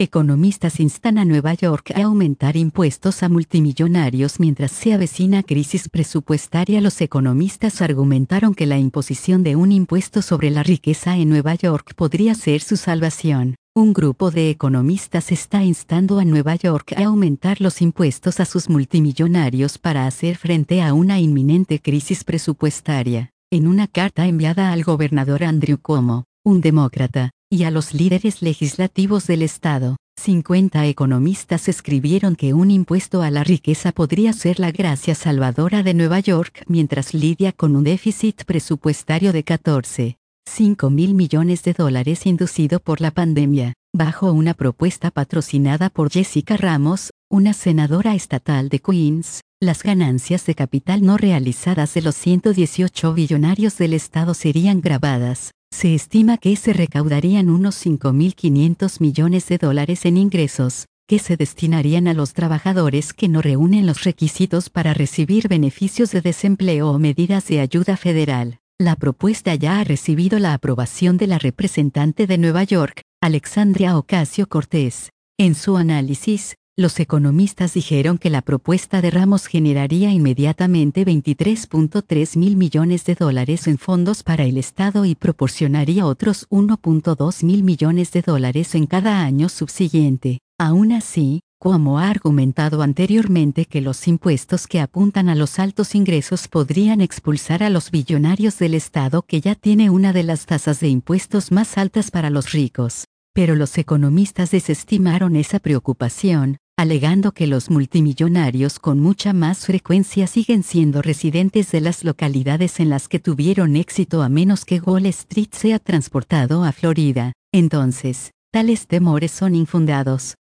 Economistas instan a Nueva York a aumentar impuestos a multimillonarios mientras se avecina crisis presupuestaria. Los economistas argumentaron que la imposición de un impuesto sobre la riqueza en Nueva York podría ser su salvación. Un grupo de economistas está instando a Nueva York a aumentar los impuestos a sus multimillonarios para hacer frente a una inminente crisis presupuestaria. En una carta enviada al gobernador Andrew Cuomo, un demócrata, y a los líderes legislativos del estado, 50 economistas escribieron que un impuesto a la riqueza podría ser la gracia salvadora de Nueva York mientras lidia con un déficit presupuestario de 14,5 mil millones de dólares inducido por la pandemia. Bajo una propuesta patrocinada por Jessica Ramos, una senadora estatal de Queens, las ganancias de capital no realizadas de los 118 billonarios del estado serían gravadas. Se estima que se recaudarían unos 5.500 millones de dólares en ingresos, que se destinarían a los trabajadores que no reúnen los requisitos para recibir beneficios de desempleo o medidas de ayuda federal. La propuesta ya ha recibido la aprobación de la representante de Nueva York, Alexandria Ocasio-Cortez. En su análisis, los economistas dijeron que la propuesta de Ramos generaría inmediatamente 23.3 mil millones de dólares en fondos para el Estado y proporcionaría otros 1.2 mil millones de dólares en cada año subsiguiente. Aún así, Cuomo ha argumentado anteriormente que los impuestos que apuntan a los altos ingresos podrían expulsar a los billonarios del Estado, que ya tiene una de las tasas de impuestos más altas para los ricos. Pero los economistas desestimaron esa preocupación, alegando que los multimillonarios con mucha más frecuencia siguen siendo residentes de las localidades en las que tuvieron éxito a menos que Wall Street sea transportado a Florida. Entonces, tales temores son infundados.